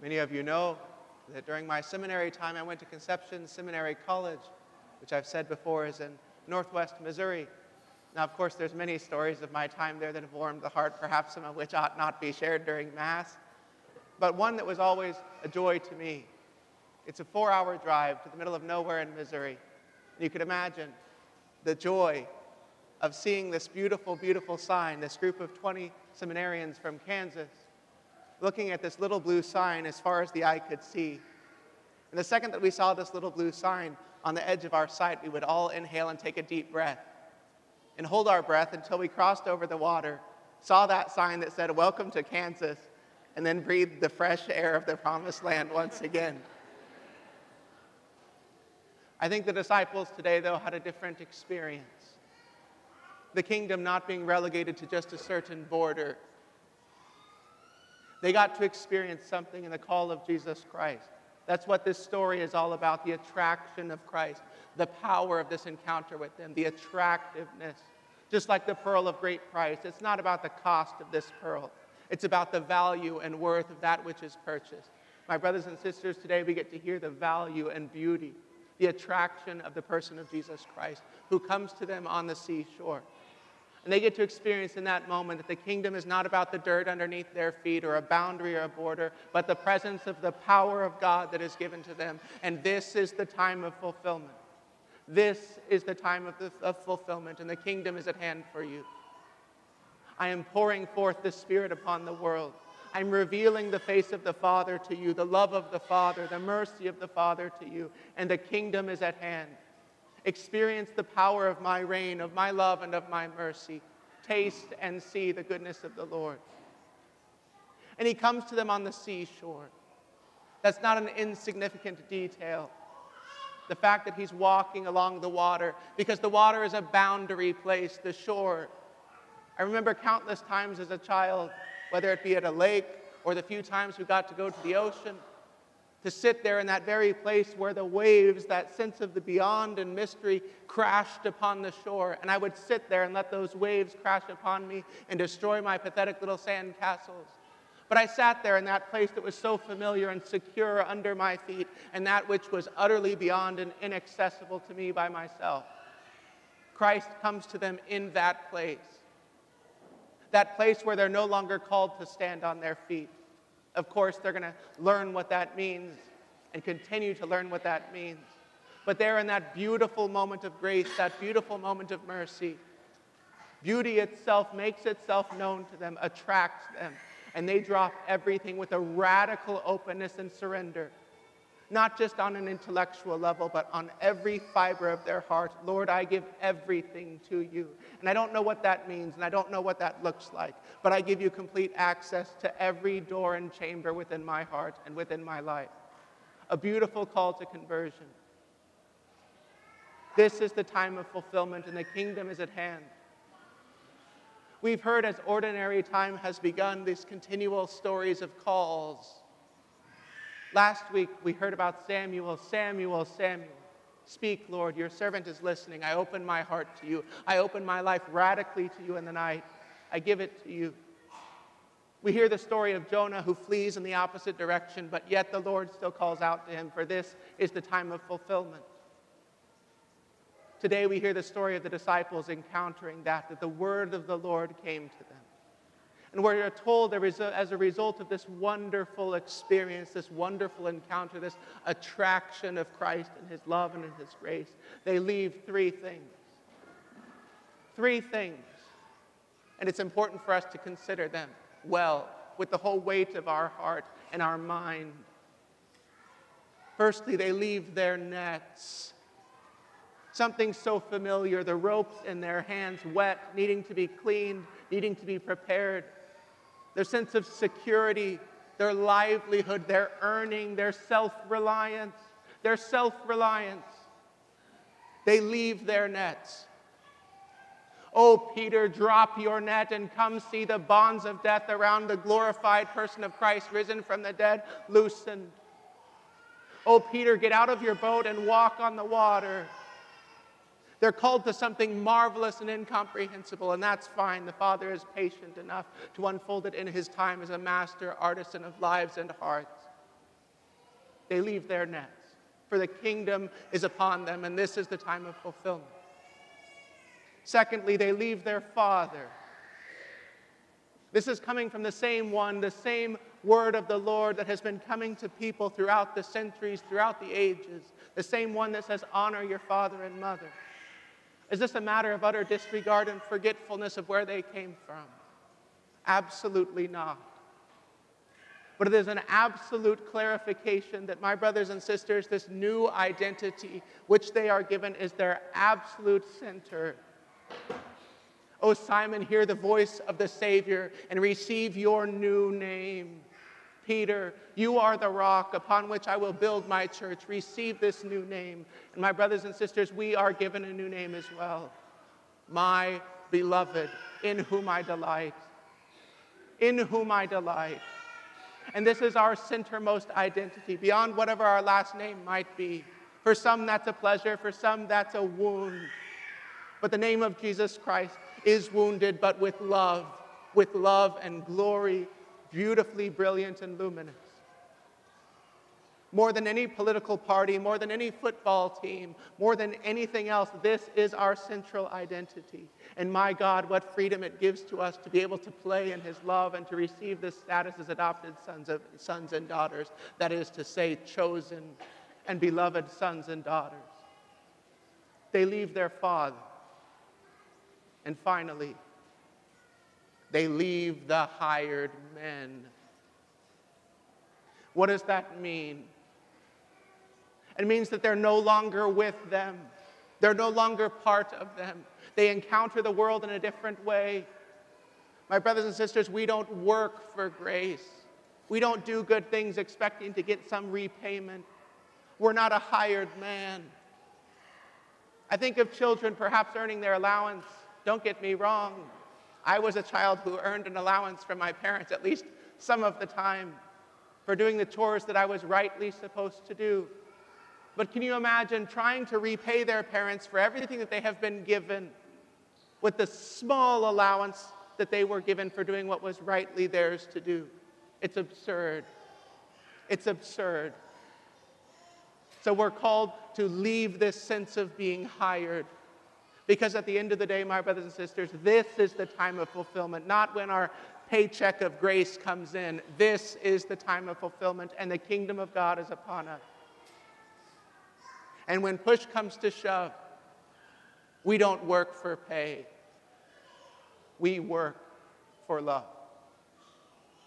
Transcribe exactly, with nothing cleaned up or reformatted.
Many of you know that during my seminary time, I went to Conception Seminary College, which I've said before is in northwest Missouri. Now, of course, there's many stories of my time there that have warmed the heart, perhaps some of which ought not be shared during Mass, but one that was always a joy to me. It's a four-hour drive to the middle of nowhere in Missouri. And you could imagine the joy of seeing this beautiful, beautiful sign, this group of twenty seminarians from Kansas, looking at this little blue sign as far as the eye could see. And the second that we saw this little blue sign on the edge of our sight, we would all inhale and take a deep breath and hold our breath until we crossed over the water, saw that sign that said, "Welcome to Kansas," and then breathed the fresh air of the promised land once again. I think the disciples today, though, had a different experience. The kingdom not being relegated to just a certain border. They got to experience something in the call of Jesus Christ. That's what this story is all about, the attraction of Christ, the power of this encounter with him, the attractiveness. Just like the pearl of great price, it's not about the cost of this pearl. It's about the value and worth of that which is purchased. My brothers and sisters, today we get to hear the value and beauty, the attraction of the person of Jesus Christ, who comes to them on the seashore. And they get to experience in that moment that the kingdom is not about the dirt underneath their feet or a boundary or a border, but the presence of the power of God that is given to them. And this is the time of fulfillment. This is the time of, the, of fulfillment, and the kingdom is at hand for you. I am pouring forth the Spirit upon the world. I'm revealing the face of the Father to you, the love of the Father, the mercy of the Father to you, and the kingdom is at hand. Experience the power of my reign, of my love, and of my mercy. Taste and see the goodness of the Lord. And he comes to them on the seashore. That's not an insignificant detail. The fact that he's walking along the water, because the water is a boundary place, the shore. I remember countless times as a child, whether it be at a lake or the few times we got to go to the ocean, to sit there in that very place where the waves, that sense of the beyond and mystery, crashed upon the shore. And I would sit there and let those waves crash upon me and destroy my pathetic little sand castles. But I sat there in that place that was so familiar and secure under my feet, and that which was utterly beyond and inaccessible to me by myself. Christ comes to them in that place. That place where they're no longer called to stand on their feet. Of course, they're going to learn what that means and continue to learn what that means. But they're in that beautiful moment of grace, that beautiful moment of mercy. Beauty itself makes itself known to them, attracts them, and they drop everything with a radical openness and surrender. Not just on an intellectual level, but on every fiber of their heart. Lord, I give everything to you. And I don't know what that means, and I don't know what that looks like, but I give you complete access to every door and chamber within my heart and within my life. A beautiful call to conversion. This is the time of fulfillment, and the kingdom is at hand. We've heard as ordinary time has begun these continual stories of calls. Last week, we heard about Samuel, Samuel, Samuel. Speak, Lord, your servant is listening. I open my heart to you. I open my life radically to you in the night. I give it to you. We hear the story of Jonah who flees in the opposite direction, but yet the Lord still calls out to him, for this is the time of fulfillment. Today we hear the story of the disciples encountering that, that the word of the Lord came to them. And we're told as a result of this wonderful experience, this wonderful encounter, this attraction of Christ and his love and his grace, they leave three things. Three things. And it's important for us to consider them well, with the whole weight of our heart and our mind. Firstly, they leave their nets. Something so familiar, the ropes in their hands wet, needing to be cleaned, needing to be prepared. Their sense of security, their livelihood, their earning, their self-reliance, their self-reliance. They leave their nets. Oh, Peter, drop your net and come see the bonds of death around the glorified person of Christ risen from the dead loosened. Oh, Peter, get out of your boat and walk on the water. They're called to something marvelous and incomprehensible, and that's fine. The Father is patient enough to unfold it in his time as a master artisan of lives and hearts. They leave their nets, for the kingdom is upon them, and this is the time of fulfillment. Secondly, they leave their father. This is coming from the same one, the same word of the Lord that has been coming to people throughout the centuries, throughout the ages, the same one that says, honor your father and mother. Is this a matter of utter disregard and forgetfulness of where they came from? Absolutely not. But it is an absolute clarification that, my brothers and sisters, this new identity which they are given is their absolute center. Oh, Simon, hear the voice of the Savior and receive your new name. Peter, you are the rock upon which I will build my church. Receive this new name. And my brothers and sisters, we are given a new name as well. My beloved, in whom I delight. In whom I delight. And this is our centermost identity, beyond whatever our last name might be. For some, that's a pleasure. For some, that's a wound. But the name of Jesus Christ is wounded, but with love, with love and glory, beautifully brilliant and luminous. More than any political party, more than any football team, more than anything else, this is our central identity. And my God, what freedom it gives to us to be able to play in his love and to receive this status as adopted sons, of, sons and daughters, that is to say, chosen and beloved sons and daughters. They leave their father. And finally, they leave the hired men. What does that mean? It means that they're no longer with them. They're no longer part of them. They encounter the world in a different way. My brothers and sisters, we don't work for grace. We don't do good things expecting to get some repayment. We're not a hired man. I think of children perhaps earning their allowance. Don't get me wrong. I was a child who earned an allowance from my parents, at least some of the time, for doing the chores that I was rightly supposed to do. But can you imagine trying to repay their parents for everything that they have been given with the small allowance that they were given for doing what was rightly theirs to do? It's absurd. It's absurd. So we're called to leave this sense of being hired. Because at the end of the day, my brothers and sisters, this is the time of fulfillment, not when our paycheck of grace comes in. This is the time of fulfillment, and the kingdom of God is upon us. And when push comes to shove, we don't work for pay. We work for love.